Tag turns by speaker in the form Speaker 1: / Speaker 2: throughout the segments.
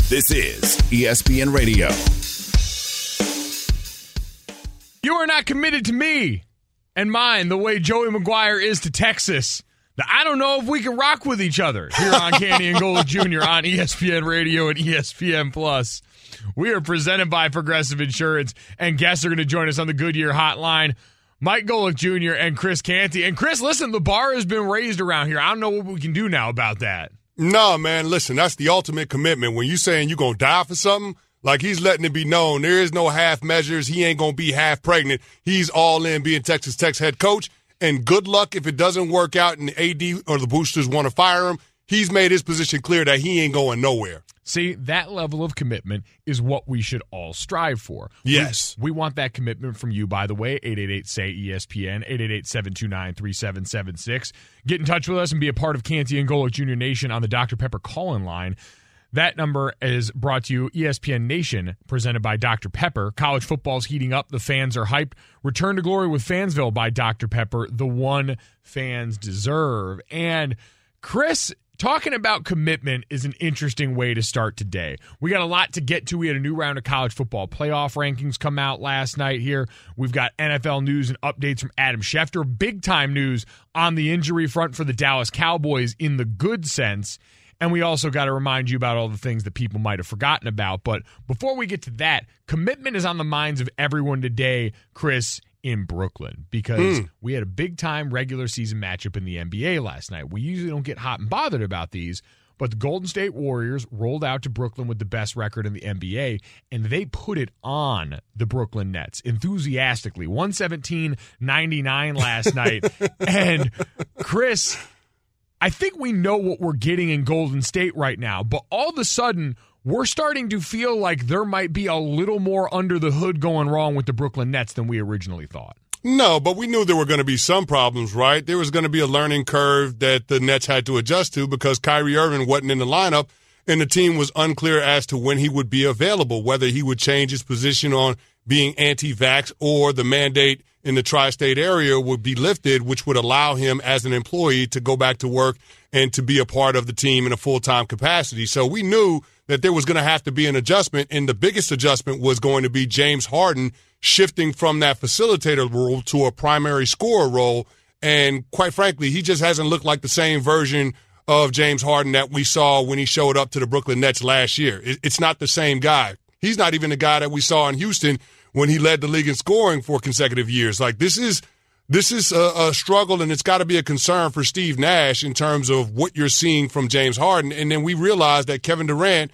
Speaker 1: This is ESPN Radio.
Speaker 2: You are not committed to me and mine the way Joey McGuire is to Texas. I don't know if we can rock with each other here on Canty and Golic Jr. on ESPN Radio and ESPN Plus. We are presented by Progressive Insurance, and guests are going to join us on the Goodyear Hotline. Mike Golic Jr. and Chris Canty. And Chris, listen, the bar has been raised around here. I don't know what we can do now about that.
Speaker 3: No, man, listen, that's the ultimate commitment. When you saying you're going to die for something, like he's letting it be known, there is no half measures. He ain't going to be half pregnant. He's all in being Texas Tech's head coach. And good luck if it doesn't work out and the AD or the boosters want to fire him. He's made his position clear that he ain't going nowhere.
Speaker 2: See, that level of commitment is what we should all strive for.
Speaker 3: Yes.
Speaker 2: We want that commitment from you, by the way. 888-SAY-ESPN, 888-729-3776. Get in touch with us and be a part of Canty and Golic Jr. Nation on the Dr. Pepper call-in line. That number is brought to you, ESPN Nation, presented by Dr. Pepper. College football's heating up. The fans are hyped. Return to glory with Fansville by Dr. Pepper, the one fans deserve. And Chris, talking about commitment is an interesting way to start today. We got a lot to get to. We had a new round of college football playoff rankings come out last night here. We've got NFL news and updates from Adam Schefter. Big-time news on the injury front for the Dallas Cowboys in the good sense. And we also got to remind you about all the things that people might have forgotten about. But before we get to that, commitment is on the minds of everyone today, Chris, in Brooklyn, because we had a big-time regular season matchup in the NBA last night. We usually don't get hot and bothered about these, but the Golden State Warriors rolled out to Brooklyn with the best record in the NBA, and they put it on the Brooklyn Nets enthusiastically. 117-99 last night. And Chris, I think we know what we're getting in Golden State right now, but all of a sudden, we're starting to feel like there might be a little more under the hood going wrong with the Brooklyn Nets than we originally thought.
Speaker 3: No, but we knew there were going to be some problems, right? There was going to be a learning curve that the Nets had to adjust to because Kyrie Irving wasn't in the lineup, and the team was unclear as to when he would be available, whether he would change his position on being anti-vax or the mandate in the tri-state area would be lifted, which would allow him as an employee to go back to work and to be a part of the team in a full-time capacity. So we knew that there was going to have to be an adjustment, and the biggest adjustment was going to be James Harden shifting from that facilitator role to a primary scorer role. And quite frankly, he just hasn't looked like the same version of James Harden that we saw when he showed up to the Brooklyn Nets last year. It's not the same guy. He's not even the guy that we saw in Houston when he led the league in scoring for consecutive years. Like, this is a struggle, and it's got to be a concern for Steve Nash in terms of what you're seeing from James Harden. And then we realized that Kevin Durant,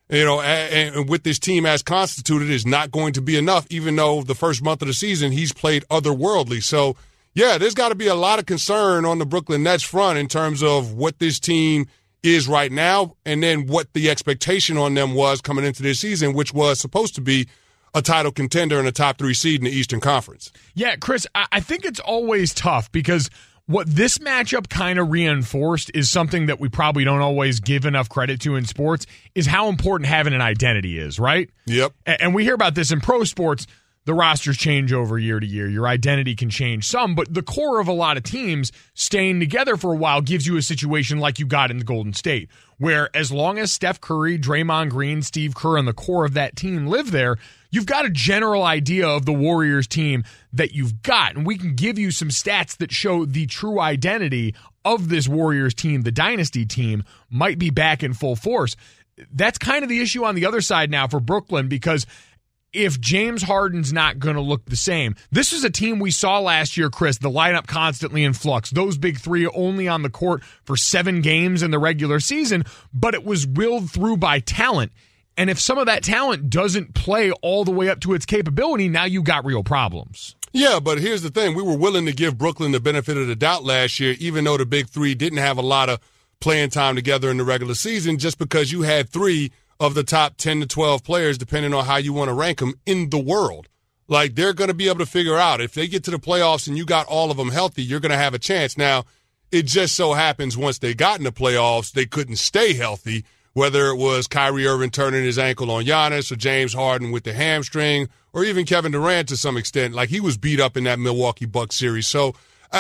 Speaker 3: and with this team as constituted, is not going to be enough, even though the first month of the season he's played otherworldly. So, yeah, there's got to be a lot of concern on the Brooklyn Nets front in terms of what this team is right now and then what the expectation on them was coming into this season, which was supposed to be a title contender and a top 3 seed in the Eastern Conference.
Speaker 2: Yeah, Chris, I think it's always tough because what this matchup kind of reinforced is something that we probably don't always give enough credit to in sports, is how important having an identity is, right?
Speaker 3: Yep.
Speaker 2: And we hear about this in pro sports. The rosters change over year to year. Your identity can change some, but the core of a lot of teams staying together for a while gives you a situation like you got in the Golden State, where as long as Steph Curry, Draymond Green, Steve Kerr, and the core of that team live there, you've got a general idea of the Warriors team that you've got. And we can give you some stats that show the true identity of this Warriors team. The dynasty team might be back in full force. That's kind of the issue on the other side now for Brooklyn, because if James Harden's not going to look the same, this is a team we saw last year, Chris, the lineup constantly in flux. Those big three only on the court for 7 games in the regular season, but it was willed through by talent. And if some of that talent doesn't play all the way up to its capability, now you got real problems.
Speaker 3: Yeah, but here's the thing. We were willing to give Brooklyn the benefit of the doubt last year, even though the big three didn't have a lot of playing time together in the regular season, just because you had 3 of the top 10 to 12 players, depending on how you want to rank them, in the world. Like, they're going to be able to figure out if they get to the playoffs and you got all of them healthy, you're going to have a chance. Now, it just so happens once they got in the playoffs, they couldn't stay healthy, whether it was Kyrie Irving turning his ankle on Giannis or James Harden with the hamstring or even Kevin Durant to some extent. Like, he was beat up in that Milwaukee Bucks series. So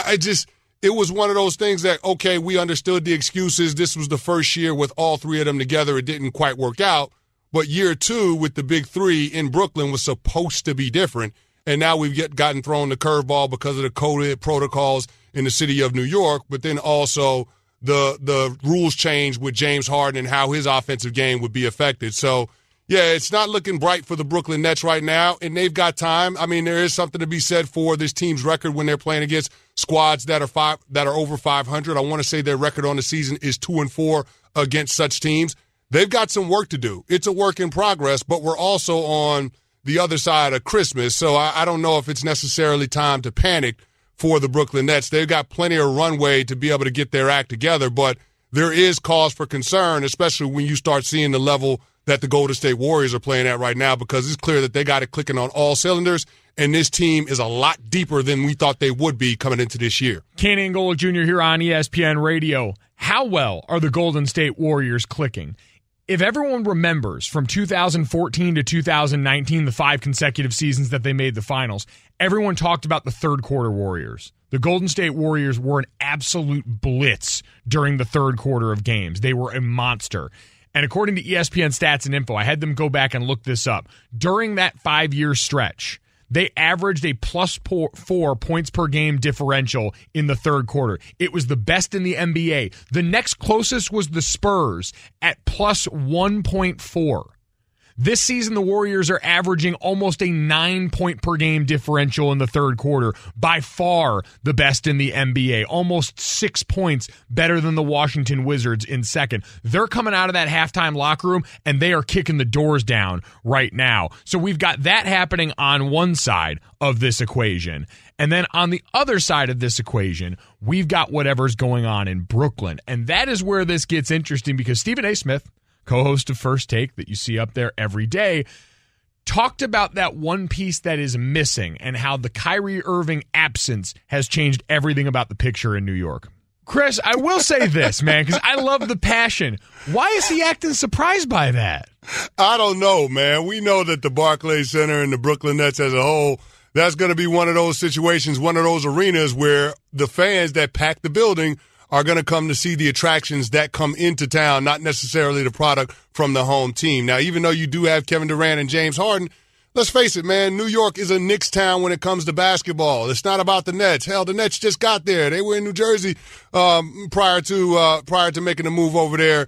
Speaker 3: it was one of those things that, okay, we understood the excuses. This was the first year with all 3 of them together. It didn't quite work out. But year 2 with the big 3 in Brooklyn was supposed to be different. And now we've gotten thrown the curveball because of the COVID protocols in the city of New York, but then also the rules changed with James Harden and how his offensive game would be affected. So, yeah, it's not looking bright for the Brooklyn Nets right now, and they've got time. I mean, there is something to be said for this team's record when they're playing against squads that are over 500. I want to say their record on the season is 2-4 against such teams. They've got some work to do. It's a work in progress, but we're also on the other side of Christmas, so I don't know if it's necessarily time to panic for the Brooklyn Nets. They've got plenty of runway to be able to get their act together, but there is cause for concern, especially when you start seeing the level that the Golden State Warriors are playing at right now, because it's clear that they got it clicking on all cylinders, and this team is a lot deeper than we thought they would be coming into this year.
Speaker 2: Kenny and Golic Jr. here on ESPN Radio. How well are the Golden State Warriors clicking? If everyone remembers from 2014 to 2019, the 5 consecutive seasons that they made the finals, everyone talked about the third quarter Warriors. The Golden State Warriors were an absolute blitz during the third quarter of games. They were a monster. And according to ESPN Stats and Info, I had them go back and look this up. During that 5-year stretch, they averaged a +4 points per game differential in the third quarter. It was the best in the NBA. The next closest was the Spurs at +1.4. This season, the Warriors are averaging almost a 9-point per game differential in the third quarter. By far the best in the NBA. Almost 6 points better than the Washington Wizards in second. They're coming out of that halftime locker room, and they are kicking the doors down right now. So we've got that happening on one side of this equation. And then on the other side of this equation, we've got whatever's going on in Brooklyn. And that is where this gets interesting, because Stephen A. Smith, co-host of First Take that you see up there every day, talked about that one piece that is missing and how the Kyrie Irving absence has changed everything about the picture in New York. Chris, I will say this, man, because I love the passion. Why is he acting surprised by that?
Speaker 3: I don't know, man. We know that the Barclays Center and the Brooklyn Nets as a whole, that's going to be one of those situations, one of those arenas where the fans that pack the building are going to come to see the attractions that come into town, not necessarily the product from the home team. Now, even though you do have Kevin Durant and James Harden, let's face it, man, New York is a Knicks town when it comes to basketball. It's not about the Nets. Hell, the Nets just got there. They were in New Jersey prior to making a move over there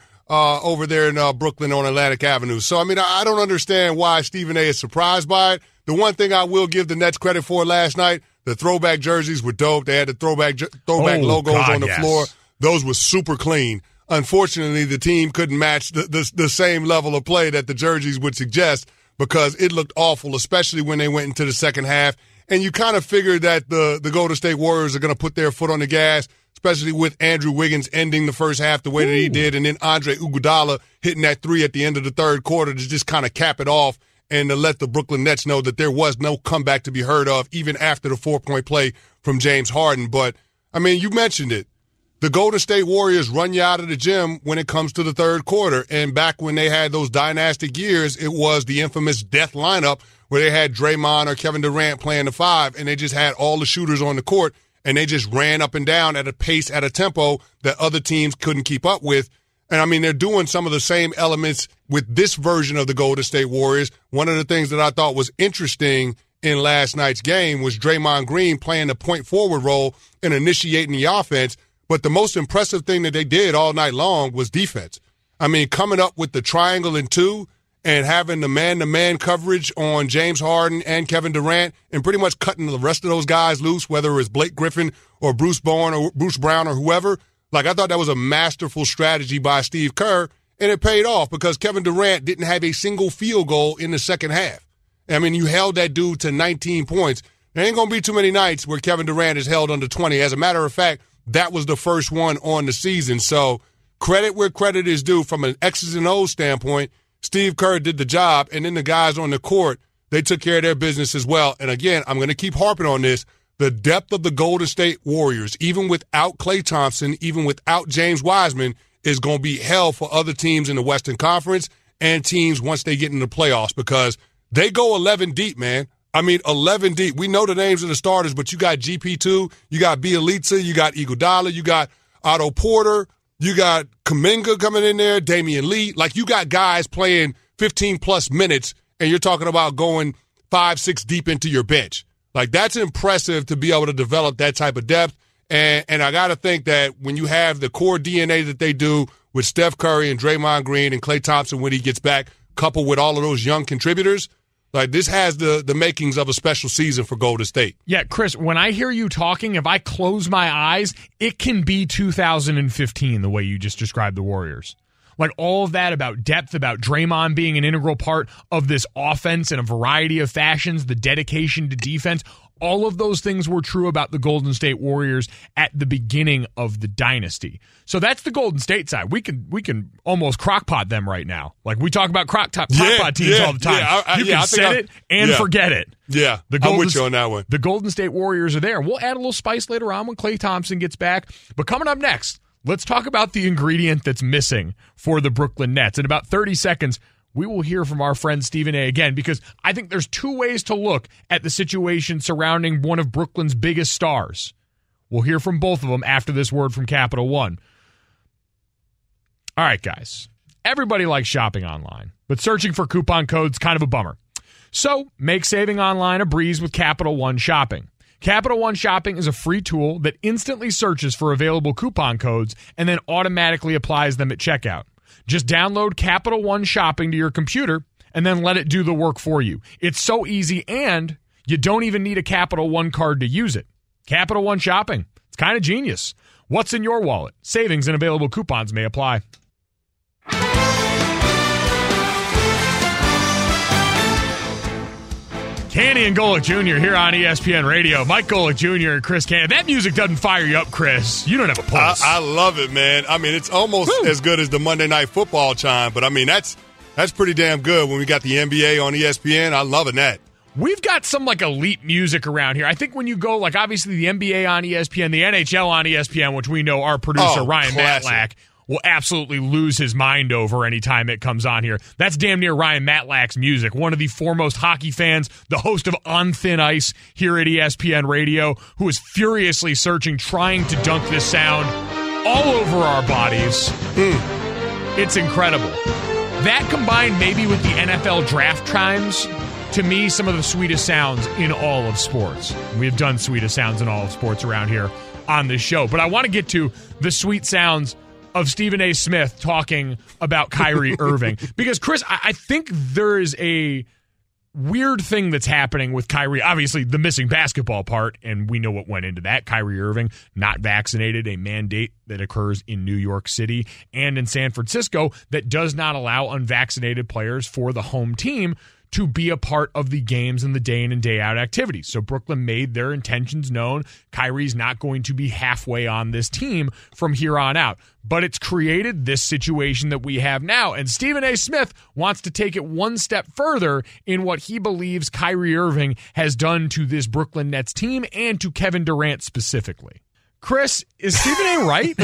Speaker 3: in Brooklyn on Atlantic Avenue. So, I mean, I don't understand why Stephen A. is surprised by it. The one thing I will give the Nets credit for last night, the throwback jerseys were dope. They had the throwback logos on the floor. Those were super clean. Unfortunately, the team couldn't match the same level of play that the jerseys would suggest, because it looked awful, especially when they went into the second half. And you kind of figured that the Golden State Warriors are going to put their foot on the gas, especially with Andrew Wiggins ending the first half the way that he did, and then Andre Iguodala hitting that 3 at the end of the third quarter to just kind of cap it off and to let the Brooklyn Nets know that there was no comeback to be heard of, even after the 4-point play from James Harden. But, I mean, you mentioned it. The Golden State Warriors run you out of the gym when it comes to the third quarter. And back when they had those dynastic years, it was the infamous death lineup where they had Draymond or Kevin Durant playing the 5, and they just had all the shooters on the court, and they just ran up and down at a pace, at a tempo that other teams couldn't keep up with. And, I mean, they're doing some of the same elements with this version of the Golden State Warriors. One of the things that I thought was interesting in last night's game was Draymond Green playing the point forward role and initiating the offense. But the most impressive thing that they did all night long was defense. I mean, coming up with the triangle and 2 and having the man-to-man coverage on James Harden and Kevin Durant and pretty much cutting the rest of those guys loose, whether it was Blake Griffin or Bruce Brown or whoever. Like, I thought that was a masterful strategy by Steve Kerr, and it paid off because Kevin Durant didn't have a single field goal in the second half. I mean, you held that dude to 19 points. There ain't going to be too many nights where Kevin Durant is held under 20. As a matter of fact, that was the first one on the season. So credit where credit is due from an X's and O's standpoint. Steve Kerr did the job, and then the guys on the court, they took care of their business as well. And again, I'm going to keep harping on this. The depth of the Golden State Warriors, even without Klay Thompson, even without James Wiseman, is going to be hell for other teams in the Western Conference and teams once they get into the playoffs, because they go 11 deep, man. I mean, 11 deep. We know the names of the starters, but you got GP2, you got Bielitsa, you got Iguodala, you got Otto Porter, you got Kuminga coming in there, Damian Lee. Like, you got guys playing 15-plus minutes, and you're talking about going 5-6 deep into your bench. Like, that's impressive to be able to develop that type of depth. And I got to think that when you have the core DNA that they do with Steph Curry and Draymond Green and Klay Thompson when he gets back, coupled with all of those young contributors, like, this has the makings of a special season for Golden State.
Speaker 2: Yeah, Chris, when I hear you talking, if I close my eyes, it can be 2015 the way you just described the Warriors. Like, all of that about depth, about Draymond being an integral part of this offense in a variety of fashions, the dedication to defense, all of those things were true about the Golden State Warriors at the beginning of the dynasty. So that's the Golden State side. We can almost crockpot them right now. Like, we talk about crockpot teams all the time. You can set it and forget it.
Speaker 3: Yeah, I'm with you on that one.
Speaker 2: The Golden State Warriors are there. We'll add a little spice later on when Klay Thompson gets back. But coming up next, let's talk about the ingredient that's missing for the Brooklyn Nets. In about 30 seconds, we will hear from our friend Stephen A. again, because I think there's two ways to look at the situation surrounding one of Brooklyn's biggest stars. We'll hear from both of them after this word from Capital One. All right, guys. Everybody likes shopping online, but searching for coupon codes kind of a bummer. So make saving online a breeze with Capital One Shopping. Capital One Shopping is a free tool that instantly searches for available coupon codes and then automatically applies them at checkout. Just download Capital One Shopping to your computer and then let it do the work for you. It's so easy, and you don't even need a Capital One card to use it. Capital One Shopping. It's kind of genius. What's in your wallet? Savings and available coupons may apply. Canty and Golick Jr. here on ESPN Radio. Mike Golick Jr. and Chris Canty. That music doesn't fire you up, Chris. You don't have a pulse.
Speaker 3: I love it, man. I mean, it's almost as good as the Monday Night Football chime, but I mean, that's pretty damn good when we got the NBA on ESPN. I'm loving that.
Speaker 2: We've got some, like, elite music around here. I think when you go, like, obviously the NBA on ESPN, the NHL on ESPN, which we know our producer, Ryan Matlack, will absolutely lose his mind over anytime it comes on here. That's damn near Ryan Matlack's music, one of the foremost hockey fans, the host of On Thin Ice here at ESPN Radio, who is furiously searching, trying to dunk this sound all over our bodies. It's incredible. That combined maybe with the NFL draft chimes, to me, some of the sweetest sounds in all of sports. We've done sweetest sounds in all of sports around here on this show. But I want to get to the sweet sounds of Stephen A. Smith talking about Kyrie Irving. Because, Chris, I think there is a weird thing that's happening with Kyrie. Obviously, the missing basketball part, and we know what went into that. Kyrie Irving, not vaccinated, a mandate that occurs in New York City and in San Francisco that does not allow unvaccinated players for the home team to be a part of the games and the day in and day out activities. So Brooklyn made their intentions known. Kyrie's not going to be halfway on this team from here on out. But it's created this situation that we have now. And Stephen A. Smith wants to take it one step further in what he believes Kyrie Irving has done to this Brooklyn Nets team and to Kevin Durant specifically. Chris, is Stephen A. right?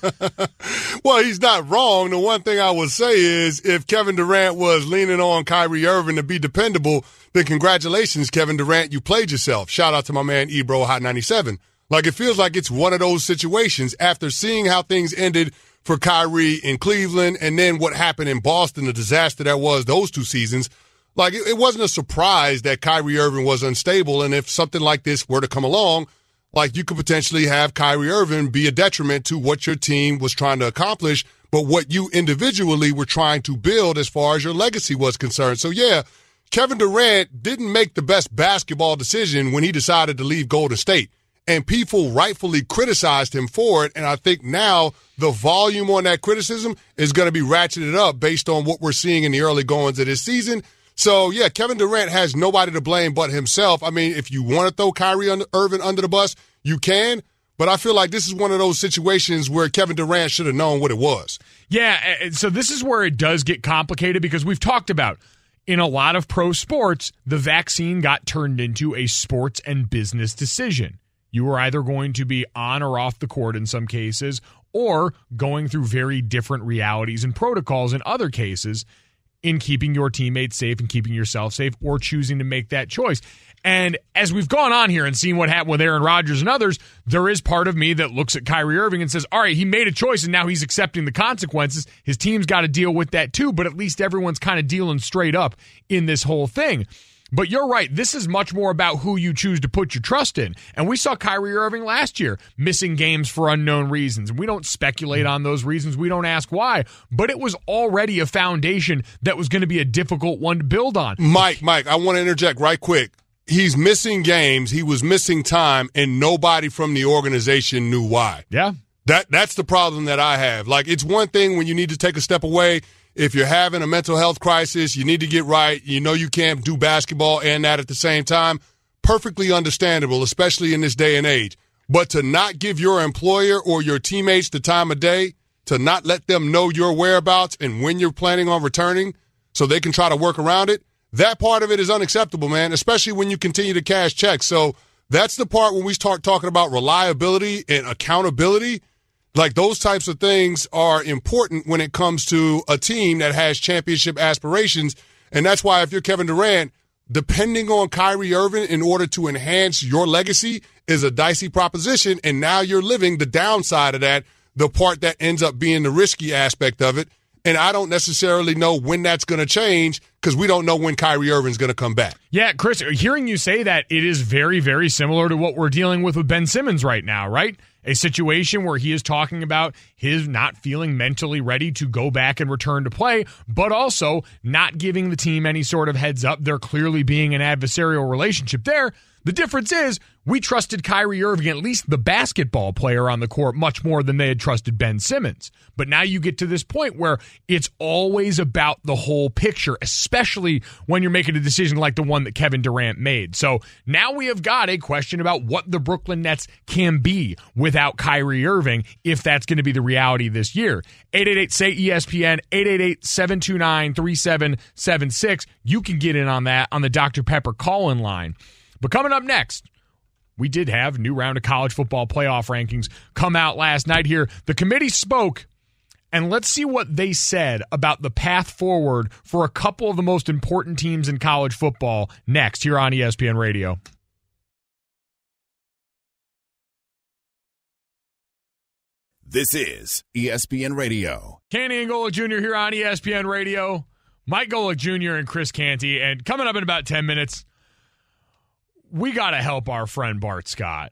Speaker 3: Well, he's not wrong. The one thing I would say is if Kevin Durant was leaning on Kyrie Irving to be dependable, then congratulations, Kevin Durant, you played yourself. Shout out to my man Ebro Hot 97. Like, it feels like it's one of those situations after seeing how things ended for Kyrie in Cleveland and then what happened in Boston, the disaster that was those two seasons. Like, it wasn't a surprise that Kyrie Irving was unstable, and if something like this were to come along, like, you could potentially have Kyrie Irving be a detriment to what your team was trying to accomplish, but what you individually were trying to build as far as your legacy was concerned. So, yeah, Kevin Durant didn't make the best basketball decision when he decided to leave Golden State, and people rightfully criticized him for it, and I think now the volume on that criticism is going to be ratcheted up based on what we're seeing in the early goings of this season. So, yeah, Kevin Durant has nobody to blame but himself. I mean, if you want to throw Kyrie Irving under the bus, you can. But I feel like this is one of those situations where Kevin Durant should have known what it was.
Speaker 2: Yeah, so this is where it does get complicated because we've talked about in a lot of pro sports, the vaccine got turned into a sports and business decision. You were either going to be on or off the court in some cases or going through very different realities and protocols in other cases. in keeping your teammates safe and keeping yourself safe, or choosing to make that choice. And as we've gone on here and seen what happened with Aaron Rodgers and others, there is part of me that looks at Kyrie Irving and says, all right, he made a choice and now he's accepting the consequences. His team's got to deal with that too, but at least everyone's kind of dealing straight up in this whole thing. But you're right. This is much more about who you choose to put your trust in. And we saw Kyrie Irving last year missing games for unknown reasons. And we don't speculate on those reasons. We don't ask why. But it was already a foundation that was going to be a difficult one to build on.
Speaker 3: Mike, I want to interject right quick. He's missing games. He was missing time, and nobody from the organization knew why.
Speaker 2: Yeah.
Speaker 3: That's the problem that I have. Like, it's one thing when you need to take a step away. If you're having a mental health crisis, you need to get right. You know you can't do basketball and that at the same time. Perfectly understandable, especially in this day and age. But to not give your employer or your teammates the time of day, to not let them know your whereabouts and when you're planning on returning so they can try to work around it, that part of it is unacceptable, man, especially when you continue to cash checks. So that's the part when we start talking about reliability and accountability. Like, those types of things are important when it comes to a team that has championship aspirations. And that's why if you're Kevin Durant, depending on Kyrie Irving in order to enhance your legacy is a dicey proposition. And now you're living the downside of that, the part that ends up being the risky aspect of it. And I don't necessarily know when that's going to change because we don't know when Kyrie Irving's going to come back.
Speaker 2: Yeah, Chris, hearing you say that, it is very, very similar to what we're dealing with Ben Simmons right now, right? A situation where he is talking about his not feeling mentally ready to go back and return to play, but also not giving the team any sort of heads up. There clearly being an adversarial relationship there. The difference is we trusted Kyrie Irving, at least the basketball player on the court, much more than they had trusted Ben Simmons. But now you get to this point where it's always about the whole picture, especially when you're making a decision like the one that Kevin Durant made. So now we have got a question about what the Brooklyn Nets can be without Kyrie Irving, if that's going to be the reality this year. 888-SAY-ESPN, 888-729-3776. You can get in on that on the Dr. Pepper call-in line. But coming up next, we did have a new round of college football playoff rankings come out last night here. The committee spoke, and let's see what they said about the path forward for a couple of the most important teams in college football next here on ESPN Radio.
Speaker 1: This is ESPN Radio.
Speaker 2: Canty and Golic Jr. here on ESPN Radio. Mike Golic Jr. and Chris Canty. And coming up in about 10 minutes, we got to help our friend Bart Scott.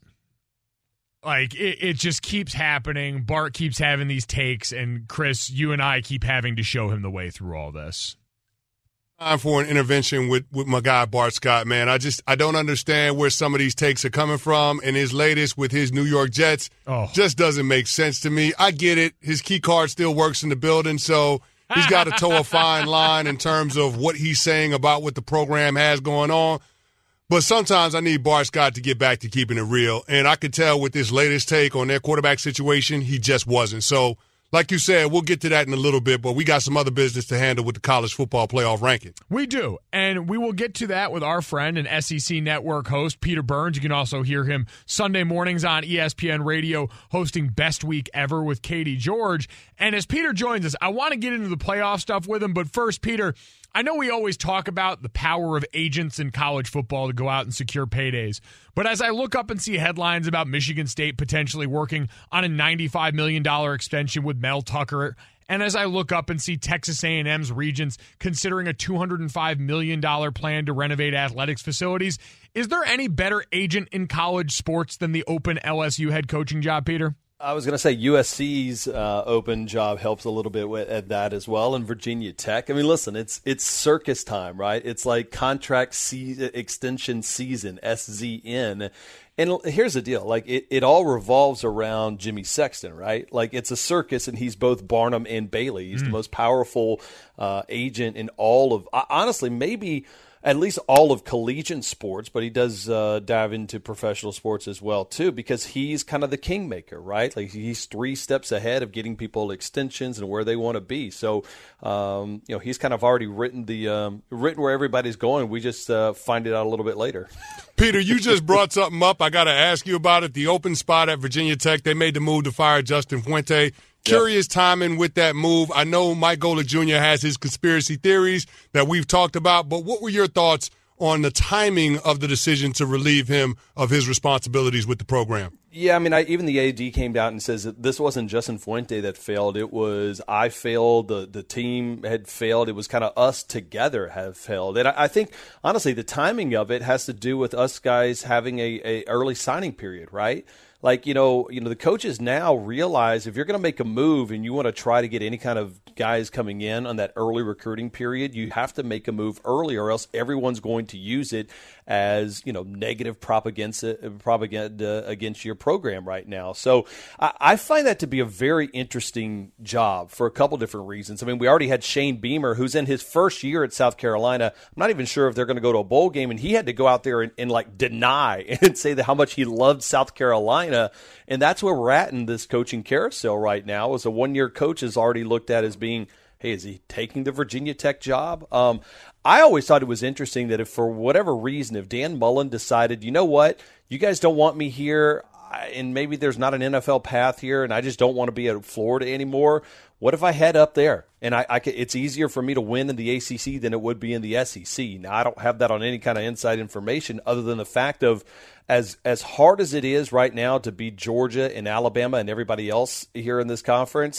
Speaker 2: Like, it just keeps happening. Bart keeps having these takes, and Chris, you and I keep having to show him the way through all this.
Speaker 3: Time for an intervention with my guy Bart Scott, man. I don't understand where some of these takes are coming from, and his latest with his New York Jets just doesn't make sense to me. I get it. His key card still works in the building, so he's got to toe a fine line in terms of what he's saying about what the program has going on. But sometimes I need Bart Scott to get back to keeping it real. And I could tell with this latest take on their quarterback situation, he just wasn't. So, like you said, we'll get to that in a little bit, but we got some other business to handle with the college football playoff ranking.
Speaker 2: We do, and we will get to that with our friend and SEC Network host, Peter Burns. You can also hear him Sunday mornings on ESPN Radio hosting Best Week Ever with Katie George. And as Peter joins us, I want to get into the playoff stuff with him, but first, Peter, I know we always talk about the power of agents in college football to go out and secure paydays, but as I look up and see headlines about Michigan State potentially working on a $95 million extension with Mel Tucker, and as I look up and see Texas A&M's Regents considering a $205 million plan to renovate athletics facilities, is there any better agent in college sports than the open LSU head coaching job, Peter?
Speaker 4: I was going to say USC's open job helps a little bit at that as well, and Virginia Tech. I mean, listen, it's circus time, right? It's like contract extension season, SZN. And here's the deal. Like, it all revolves around Jimmy Sexton, right? Like, it's a circus, and he's both Barnum and Bailey. He's the most powerful agent in all of, honestly, maybe at least all of collegiate sports, but he does dive into professional sports as well, too, because he's kind of the kingmaker, right? Like, he's 3 steps ahead of getting people extensions and where they want to be. So, he's kind of already written where everybody's going. We just find it out a little bit later.
Speaker 3: Peter, you just brought something up. I got to ask you about it. The open spot at Virginia Tech, they made the move to fire Justin Fuente. Curious timing with that move. I know Mike Golic Jr. has his conspiracy theories that we've talked about, but what were your thoughts on the timing of the decision to relieve him of his responsibilities with the program?
Speaker 4: Yeah, I mean, even the AD came out and says that this wasn't Justin Fuente that failed. It was I failed, the team had failed. It was kind of us together have failed. And I think, honestly, the timing of it has to do with us guys having a early signing period, right? Like, the coaches now realize if you're going to make a move and you want to try to get any kind of guys coming in on that early recruiting period, you have to make a move early or else everyone's going to use it as, negative propaganda against your program right now. So I find that to be a very interesting job for a couple different reasons. I mean, we already had Shane Beamer, who's in his first year at South Carolina. I'm not even sure if they're going to go to a bowl game, and he had to go out there and deny and say that how much he loved South Carolina. And that's where we're at in this coaching carousel right now. As a one-year coach is already looked at as being, hey, is he taking the Virginia Tech job? I always thought it was interesting that if for whatever reason, if Dan Mullen decided, you know what, you guys don't want me here, and maybe there's not an NFL path here, and I just don't want to be at Florida anymore, what if I head up there? And it's easier for me to win in the ACC than it would be in the SEC. Now, I don't have that on any kind of inside information other than the fact of as hard as it is right now to beat Georgia and Alabama and everybody else here in this conference,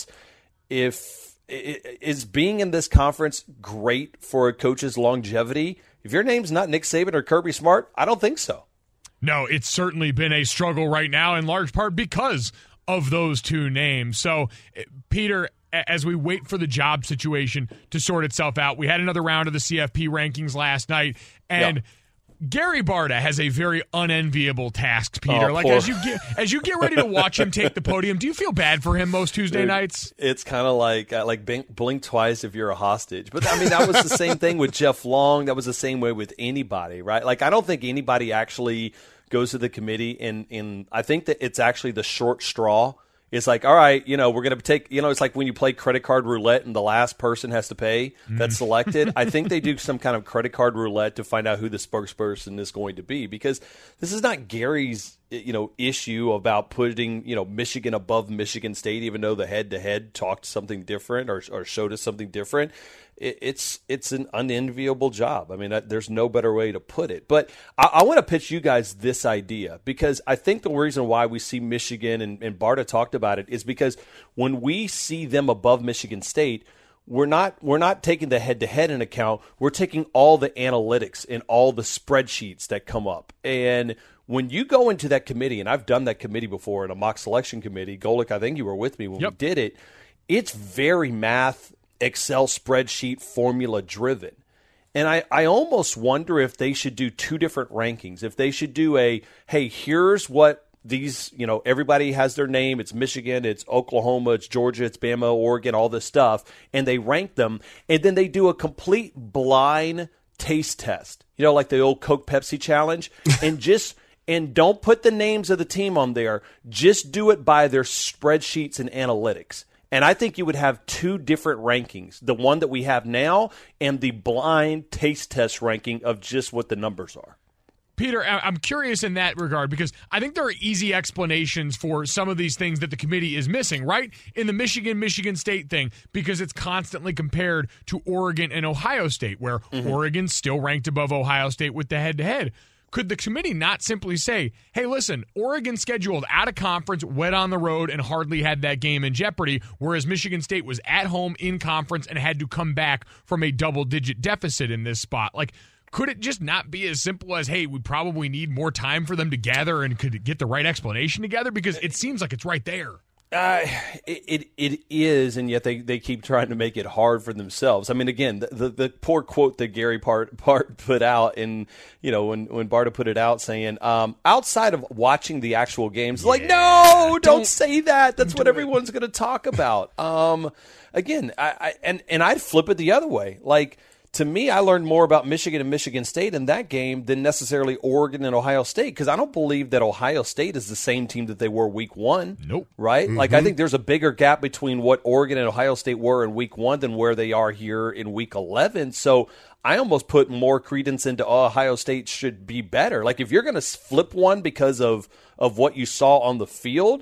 Speaker 4: is being in this conference great for a coach's longevity? If your name's not Nick Saban or Kirby Smart, I don't think so.
Speaker 2: No, it's certainly been a struggle right now in large part because of those two names. So, Peter, as we wait for the job situation to sort itself out, we had another round of the CFP rankings last night, and Gary Barta has a very unenviable task, Peter. As you get ready to watch him take the podium, do you feel bad for him most Tuesday nights?
Speaker 4: It's kind of like blink twice if you're a hostage. But I mean, that was the same thing with Jeff Long. That was the same way with anybody, right? Like, I don't think anybody actually goes to the committee, and I think that it's actually the short straw. It's like, all right, we're going to take, it's like when you play credit card roulette and the last person has to pay that's selected. I think they do some kind of credit card roulette to find out who the spokesperson is going to be, because this is not Gary's, issue about putting, Michigan above Michigan State, even though the head-to-head talked something different or showed us something different. It's an unenviable job. I mean, there's no better way to put it. But I want to pitch you guys this idea, because I think the reason why we see Michigan, and Barta talked about it, is because when we see them above Michigan State, we're not taking the head-to-head in account. We're taking all the analytics and all the spreadsheets that come up. And when you go into that committee, and I've done that committee before in a mock selection committee, Golic, I think you were with me when we did it, it's very math, Excel spreadsheet formula driven. And I almost wonder if they should do two different rankings. If they should do hey, here's what these, everybody has their name. It's Michigan, it's Oklahoma, it's Georgia, it's Bama, Oregon, all this stuff. And they rank them. And then they do a complete blind taste test, like the old Coke Pepsi challenge. And don't put the names of the team on there. Just do it by their spreadsheets and analytics. And I think you would have two different rankings, the one that we have now and the blind taste test ranking of just what the numbers are.
Speaker 2: Peter, I'm curious in that regard, because I think there are easy explanations for some of these things that the committee is missing, right? In the Michigan State thing, because it's constantly compared to Oregon and Ohio State, where Oregon's still ranked above Ohio State with the head-to-head. Could the committee not simply say, hey, listen, Oregon scheduled out of conference, went on the road, and hardly had that game in jeopardy, whereas Michigan State was at home in conference and had to come back from a double-digit deficit in this spot? Like, could it just not be as simple as, hey, we probably need more time for them to gather and could get the right explanation together? Because it seems like it's right there.
Speaker 4: It is, and yet they keep trying to make it hard for themselves. I mean, again, the poor quote that Gary Part put out, and when Barta put it out, saying outside of watching the actual games, like, no, don't say that. That's what everyone's going to talk about. Again, I'd flip it the other way. Like, to me, I learned more about Michigan and Michigan State in that game than necessarily Oregon and Ohio State, because I don't believe that Ohio State is the same team that they were week one.
Speaker 2: Nope.
Speaker 4: Right? Like, I think there's a bigger gap between what Oregon and Ohio State were in week one than where they are here in week 11. So I almost put more credence into Ohio State should be better. Like, if you're going to flip one because of what you saw on the field,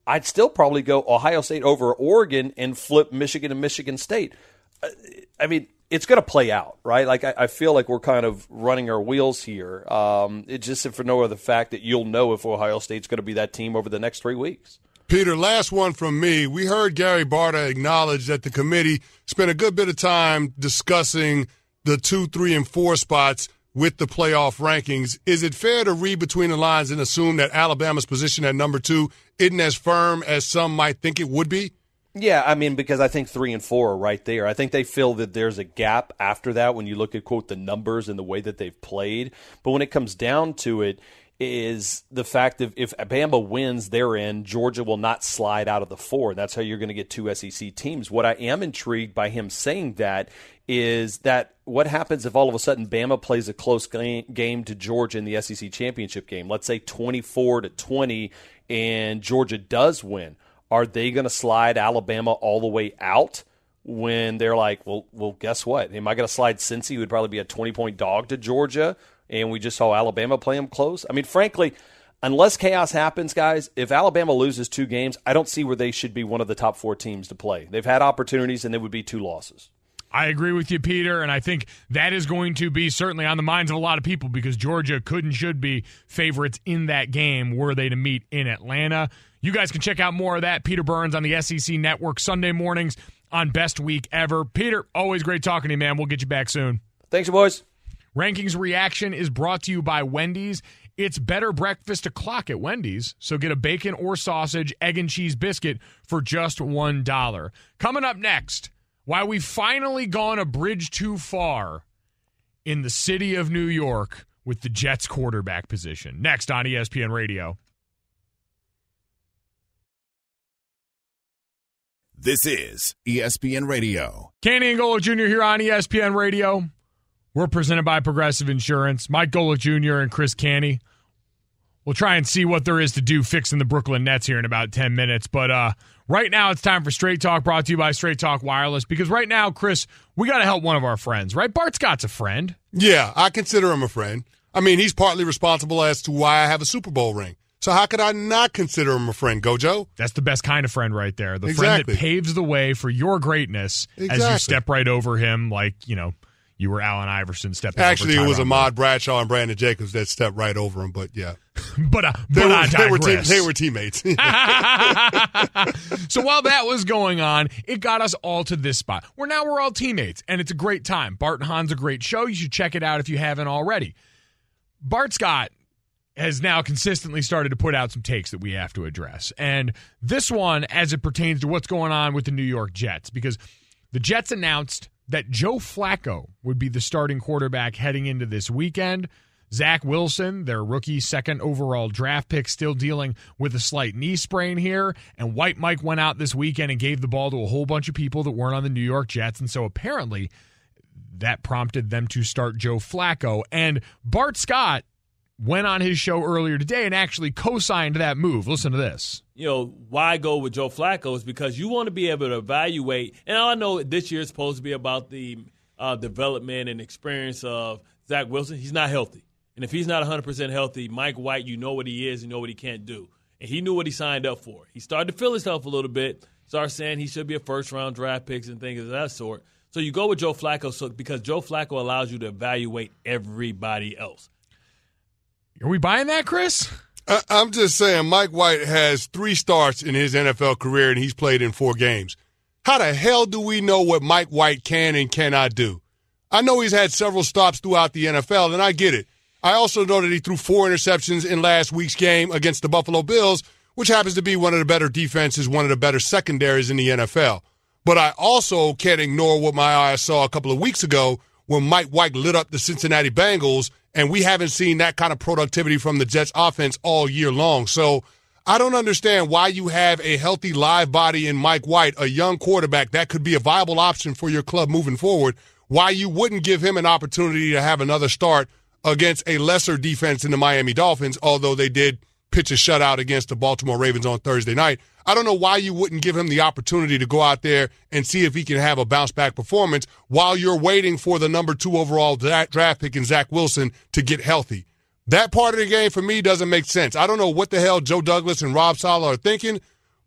Speaker 4: I'd still probably go Ohio State over Oregon and flip Michigan and Michigan State. I mean, it's going to play out, right? Like, I feel like we're kind of running our wheels here. It's just for no other fact that you'll know if Ohio State's going to be that team over the next 3 weeks.
Speaker 3: Peter, last one from me. We heard Gary Barta acknowledge that the committee spent a good bit of time discussing the 2, 3, and 4 spots with the playoff rankings. Is it fair to read between the lines and assume that Alabama's position at number 2 isn't as firm as some might think it would be?
Speaker 4: Yeah, I mean, because I think 3 and 4 are right there. I think they feel that there's a gap after that when you look at, quote, the numbers and the way that they've played. But when it comes down to it, is the fact that if Bama wins their end, Georgia will not slide out of the 4. That's how you're going to get 2 SEC teams. What I am intrigued by him saying that is that what happens if all of a sudden Bama plays a close game to Georgia in the SEC championship game? Let's say 24-20, and Georgia does win. Are they going to slide Alabama all the way out when they're like, well, guess what? Am I going to slide Cincy, who would probably be a 20-point dog to Georgia, and we just saw Alabama play them close? I mean, frankly, unless chaos happens, guys, if Alabama loses 2 games, I don't see where they should be one of the top 4 teams to play. They've had opportunities, and they would be 2 losses.
Speaker 2: I agree with you, Peter, and I think that is going to be certainly on the minds of a lot of people because Georgia could and should be favorites in that game were they to meet in Atlanta. You guys can check out more of that. Peter Burns on the SEC Network Sunday mornings on Best Week Ever. Peter, always great talking to you, man. We'll get you back soon.
Speaker 4: Thanks, you boys.
Speaker 2: Rankings Reaction is brought to you by Wendy's. It's better breakfast o'clock at Wendy's, so get a bacon or sausage, egg and cheese biscuit for just $1. Coming up next, why we've finally gone a bridge too far in the city of New York with the Jets quarterback position. Next on ESPN Radio.
Speaker 1: This is ESPN Radio.
Speaker 2: Canty and Golick Jr. here on ESPN Radio. We're presented by Progressive Insurance. Mike Golick Jr. and Chris Canty. We'll try and see what there is to do fixing the Brooklyn Nets here in about 10 minutes. But right now it's time for Straight Talk, brought to you by Straight Talk Wireless. Because right now, Chris, we got to help one of our friends, right? Bart Scott's a friend.
Speaker 3: Yeah, I consider him a friend. I mean, he's partly responsible as to why I have a Super Bowl ring. So how could I not consider him a friend, Gojo?
Speaker 2: That's the best kind of friend right there. The
Speaker 3: Exactly.
Speaker 2: friend that paves the way for your greatness as you step right over him like, you were Allen Iverson stepping
Speaker 3: Actually,
Speaker 2: over
Speaker 3: it was
Speaker 2: Tyronn
Speaker 3: Ahmad Bradshaw and Brandon Jacobs that stepped right over him, but yeah.
Speaker 2: but
Speaker 3: They
Speaker 2: I
Speaker 3: were
Speaker 2: digress.
Speaker 3: teammates.
Speaker 2: So while that was going on, it got us all to this spot where now we're all teammates, and it's a great time. Bart and Han's a great show. You should check it out if you haven't already. Bart Scott has now consistently started to put out some takes that we have to address. And this one, as it pertains to what's going on with the New York Jets, because the Jets announced that Joe Flacco would be the starting quarterback heading into this weekend. Zach Wilson, their rookie second overall draft pick, still dealing with a slight knee sprain here. And White Mike went out this weekend and gave the ball to a whole bunch of people that weren't on the New York Jets. And so apparently that prompted them to start Joe Flacco. And Bart Scott went on his show earlier today and actually co-signed that move. Listen to this.
Speaker 5: Why go with Joe Flacco is because you want to be able to evaluate. And I know this year is supposed to be about the development and experience of Zach Wilson. He's not healthy. And if he's not 100% healthy, Mike White, you know what he is, you know what he can't do. And he knew what he signed up for. He started to feel himself a little bit, started saying he should be a first-round draft pick and things of that sort. So you go with Joe Flacco because Joe Flacco allows you to evaluate everybody else.
Speaker 2: Are we buying that, Chris?
Speaker 3: I'm just saying Mike White has 3 starts in his NFL career, and he's played in 4 games. How the hell do we know what Mike White can and cannot do? I know he's had several stops throughout the NFL, and I get it. I also know that he threw 4 interceptions in last week's game against the Buffalo Bills, which happens to be one of the better defenses, one of the better secondaries in the NFL. But I also can't ignore what my eyes saw a couple of weeks ago when Mike White lit up the Cincinnati Bengals, and we haven't seen that kind of productivity from the Jets offense all year long. So I don't understand why you have a healthy live body in Mike White, a young quarterback that could be a viable option for your club moving forward, why you wouldn't give him an opportunity to have another start against a lesser defense in the Miami Dolphins, although they did pitch a shutout against the Baltimore Ravens on Thursday night. I don't know why you wouldn't give him the opportunity to go out there and see if he can have a bounce-back performance while you're waiting for the number 2 overall draft pick in Zach Wilson to get healthy. That part of the game, for me, doesn't make sense. I don't know what the hell Joe Douglas and Rob Saleh are thinking,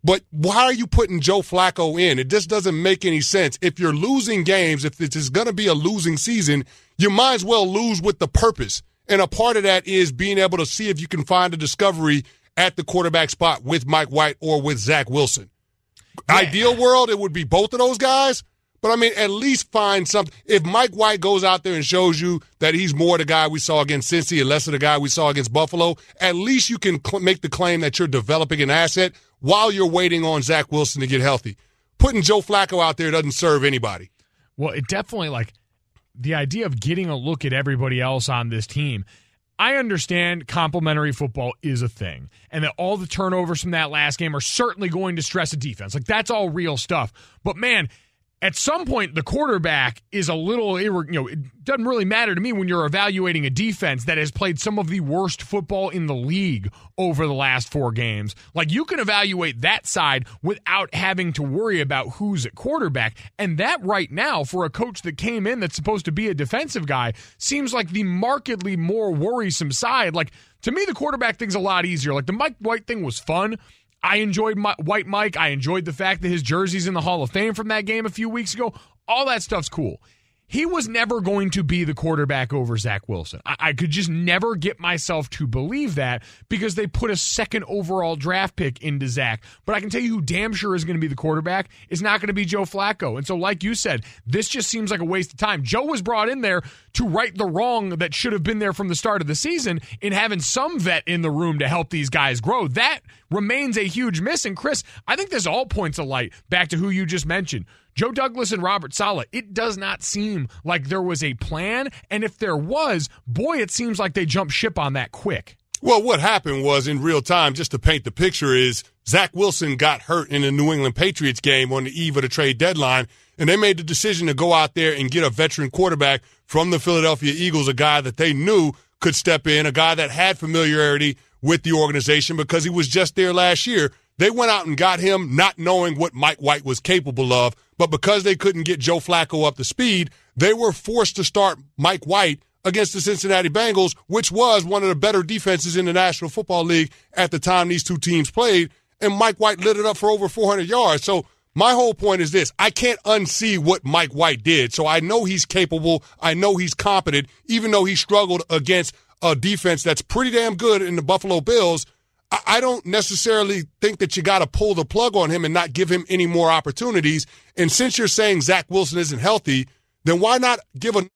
Speaker 3: But why are you putting Joe Flacco in? It just doesn't make any sense. If you're losing games, if this is going to be a losing season, you might as well lose with the purpose. And a part of that is being able to see if you can find a discovery at the quarterback spot with Mike White or with Zach Wilson. Yeah. Ideal world, it would be both of those guys. But, I mean, at least find something. If Mike White goes out there and shows you that he's more the guy we saw against Cincy and less of the guy we saw against Buffalo, at least you can make the claim that you're developing an asset while you're waiting on Zach Wilson to get healthy. Putting Joe Flacco out there doesn't serve anybody.
Speaker 2: Well, it definitely, like, the idea of getting a look at everybody else on this team, I understand complementary football is a thing and that all the turnovers from that last game are certainly going to stress a defense. Like, that's all real stuff. But, man, at some point, the quarterback is a little, it doesn't really matter to me when you're evaluating a defense that has played some of the worst football in the league over the last 4 games. Like, you can evaluate that side without having to worry about who's at quarterback. And that right now, for a coach that came in that's supposed to be a defensive guy, seems like the markedly more worrisome side. Like, to me, the quarterback thing's a lot easier. Like, the Mike White thing was fun. I enjoyed White Mike. I enjoyed the fact that his jersey's in the Hall of Fame from that game a few weeks ago. All that stuff's cool. He was never going to be the quarterback over Zach Wilson. I could just never get myself to believe that because they put a second overall draft pick into Zach. But I can tell you who damn sure is going to be the quarterback is not going to be Joe Flacco. And so, like you said, this just seems like a waste of time. Joe was brought in there to right the wrong that should have been there from the start of the season in having some vet in the room to help these guys grow. That remains a huge miss. And Chris, I think this all points a light back to who you just mentioned. Joe Douglas and Robert Saleh, it does not seem like there was a plan. And if there was, boy, it seems like they jumped ship on that quick.
Speaker 3: Well, what happened was in real time, just to paint the picture, is Zach Wilson got hurt in the New England Patriots game on the eve of the trade deadline, and they made the decision to go out there and get a veteran quarterback from the Philadelphia Eagles, a guy that they knew could step in, a guy that had familiarity with the organization because he was just there last year. They went out and got him not knowing what Mike White was capable of, but because they couldn't get Joe Flacco up to speed, they were forced to start Mike White against the Cincinnati Bengals, which was one of the better defenses in the National Football League at the time these two teams played, and Mike White lit it up for over 400 yards. So my whole point is this. I can't unsee what Mike White did, so I know he's capable. I know he's competent, even though he struggled against a defense that's pretty damn good in the Buffalo Bills. I don't necessarily think that you got to pull the plug on him and not give him any more opportunities. And since you're saying Zach Wilson isn't healthy, then why not give a